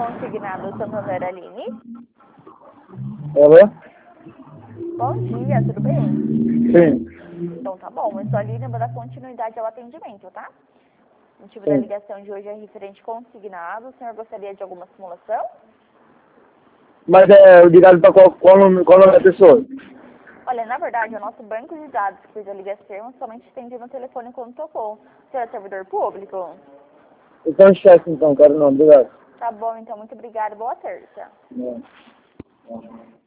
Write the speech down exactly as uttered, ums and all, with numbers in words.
Consignado Santander Aline. Alô? Bom dia, tudo bem? Sim. Então tá bom, eu sou a Aline, vou dar continuidade ao atendimento, tá? O motivo da Sim. ligação de hoje é referente consignado. O senhor gostaria de alguma simulação? Mas é ligado para qual, qual, nome, qual nome da pessoa? Olha, na verdade, o nosso banco de dados que fez a ligação somente atendia no telefone quando tocou. O senhor é servidor público? Então esquece então, quero não, obrigado. Tá bom, então, muito obrigada. Boa terça. Não. Não.